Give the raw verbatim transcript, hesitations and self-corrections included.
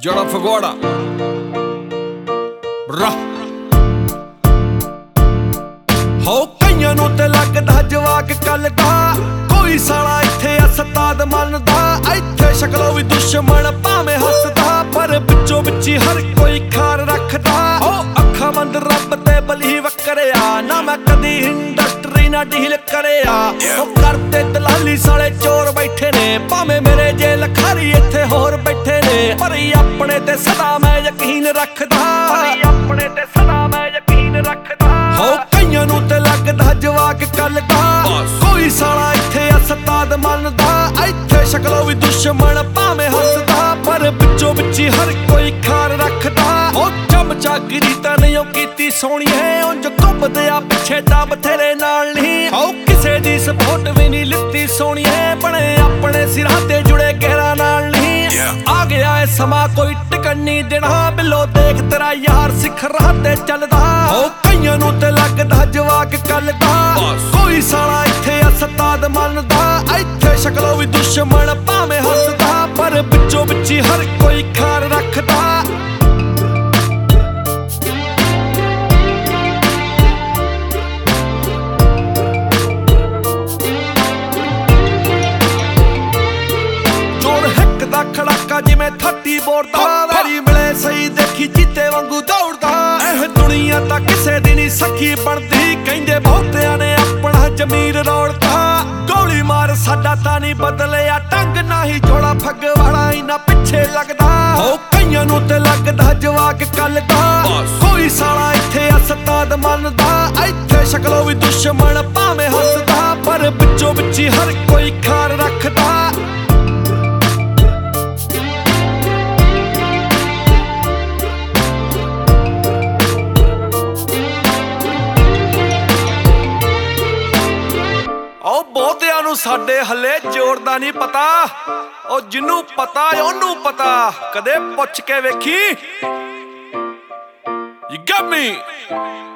ਜਿਹੜਾ ਫਗਵਾੜਾ ਰਾ ਹੋ ਕਈਆਂ ਨੂੰ ਤੇ ਲੱਗਦਾ ਜਵਾਕ ਕੱਲ ਦਾ ਕੋਈ ਸਾਲਾ ਇੱਥੇ ਉਸਤਾਦ ਮੰਨਦਾ ਇੱਥੇ ਸ਼ਕਲੋਂ ਵੀ ਦੁਸ਼ਮਣ ਭਾਵੇਂ ਹੱਸਦਾ ਪਰ ਵਿੱਚੋਂ ਵਿੱਚੀ ਹਰ ਕੋਈ ਖਾਰ ਰੱਖਦਾ ਹੋ ਅੱਖਾਂ ਬੰਦ ਰੱਬ ਤੇ ਬਲੀਵ ਕਰਿਆ ਨਾ ਮੈਂ ਕਦੀ ਇੰਡਸਟਰੀ ਨਾ ਡੀਲ ਕਰਿਆ ਉਹ ਕਰਦੇ ਦਲਾਲੀ ਸਾਲੇ ਚੋਰ ਬੈਠੇ ਨੇ ਭਾਵੇਂ ਮੇਰੇ ਜੇ ਲਖਾਰੀ ਇੱਥੇ ਹੋਰ ਬੈਠੇ ਨੇ ਪਰ ਆਪਣੇ ਤੇ ਸਦਾ ਮੈਂ ਯਕੀਨ ਰੱਖਦਾ ਆਪਣੇ ਤੇ ਸਦਾ ਮੈਂ ਯਕੀਨ ਰੱਖਦਾ ਹੋ ਕਈਆਂ ਨੂੰ ਤੇ ਲੱਗਦਾ ਜਵਾਕ ਕੱਲ ਦਾ ਕੋਈ ਸਾਲਾ ਇੱਥੇ ਉਸਤਾਦ ਮੰਨਦਾ ਇੱਥੇ ਸ਼ਕਲੋਂ ਵੀ ਦੁਸ਼ਮਣ ਭਾਵੇਂ ਹੱਸਦਾ ਪਰ ਵਿੱਚੋਂ ਵਿੱਚੀ ਹਰ ਕੋਈ ਖਾਰ ਰੱਖਦਾ ਉਹ ਚਮਚਾਗਿਰੀ ਤਾਂ ਨਹੀਂ ਉਹ ਕੀਤੀ ਸੋਹਣੀ ਹੈ ਉਂਝ ਘੁੰਮਦੇ ਆ ਪਿੱਛੇ ਦਾ ਬਥੇਰੇ ਨਾਲ ਨਹੀਂ ਹੋ ਕਿਸੇ ਦੀ ਸਪੋਰਟ ਵੀ ਨਹੀਂ ਲਿੱਤੀ ਸੋਹਣੀ ਹੈ ਬਣੇ ਆਪਣੇ ਸਿਰਾਂ ਤੇ ਜੁੜੇ ਗਹਿਰਾ ਨਾਲ ਨਹੀਂ ਆ ਗਿਆ ਇਹ ਸਮਾਂ ਕੋਈ ਟਿਕਣ ਨਹੀਂ ਦੇਣਾ ਬਿੱਲੋ ਦੇਖ ਤੇਰਾ ਯਾਰ ਸਿੱਖ ਰਾਹ ਤੇ ਚੱਲਦਾ ਹੋ ਕਈਆਂ ਨੂੰ ਤੇ ਲੱਗਦਾ ਜਵਾਕ ਕੱਲ ਦਾ ਕੋਈ ਸਾਲਾ ਇੱਥੇ ਉਸਤਾਦ ਮੰਨਦਾ ਇੱਥੇ ਸ਼ਕਲੋਂ ਵੀ ਦੁਸ਼ਮਣ ਭਾਵੇਂ ਹੱਸਦਾ ਪਰ ਵਿੱਚੋਂ ਵਿੱਚੀ ਹਰ ਕੋਈ ਖਾਰ ਰੱਖਦਾ ਖੜਾਕਾ ਜਿਵੇਂ ਥੱਟੀ ਬੋਰਦਾ ਵਾਰੀ ਮਿਲੇ ਸਹੀ ਦੇਖੀ ਚੀਤੇ ਵਾਂਗੂ ਦੌੜਦਾ ਇਹ ਦੁਨੀਆ ਤਾਂ ਕਿਸੇ ਦੀ ਨਹੀਂ ਸਖੀ ਬਣਦੀ ਕਹਿੰਦੇ ਬਹੁਤਿਆਂ ਨੇ ਆਪਣਾ ਜ਼ਮੀਰ ਰੋੜਦਾ ਗੋਲੀ ਮਾਰ ਸਾਡਾ ਤਾਂ ਨਹੀਂ ਬਦਲਿਆ ਟੰਗ ਨਾ ਹੀ ਝੋਲਾ ਫਗਵਾੜਾ ਇਨਾ ਪਿੱਛੇ ਲੱਗਦਾ ਹੋ ਕਈਆਂ ਨੂੰ ਤੇ ਲੱਗਦਾ ਜਵਾਕ ਕੱਲ ਦਾ ਕੋਈ ਸਾਲਾ ਇੱਥੇ ਉਸਤਾਦ ਮੰਨਦਾ ਇੱਥੇ ਸ਼ਕਲੋਂ ਵੀ ਦੁਸ਼ਮਣ ਭਾਵੇਂ ਹੱਸਦਾ ਪਰ ਵਿੱਚੋਂ ਵਿੱਚੀ ਹਰ ਕੋਈ ਖਾਰ ਰੱਖਦਾ ਉਹ ਬਹੁਤਿਆਂ ਨੂੰ ਸਾਡੇ ਹੱਲੇ ਜ਼ੋਰ ਦਾ ਨਹੀਂ ਪਤਾ ਉਹ ਜਿਹਨੂੰ ਪਤਾ ਉਹਨੂੰ ਪਤਾ ਕਦੇ ਪੁੱਛ ਕੇ ਵੇਖੀ You got me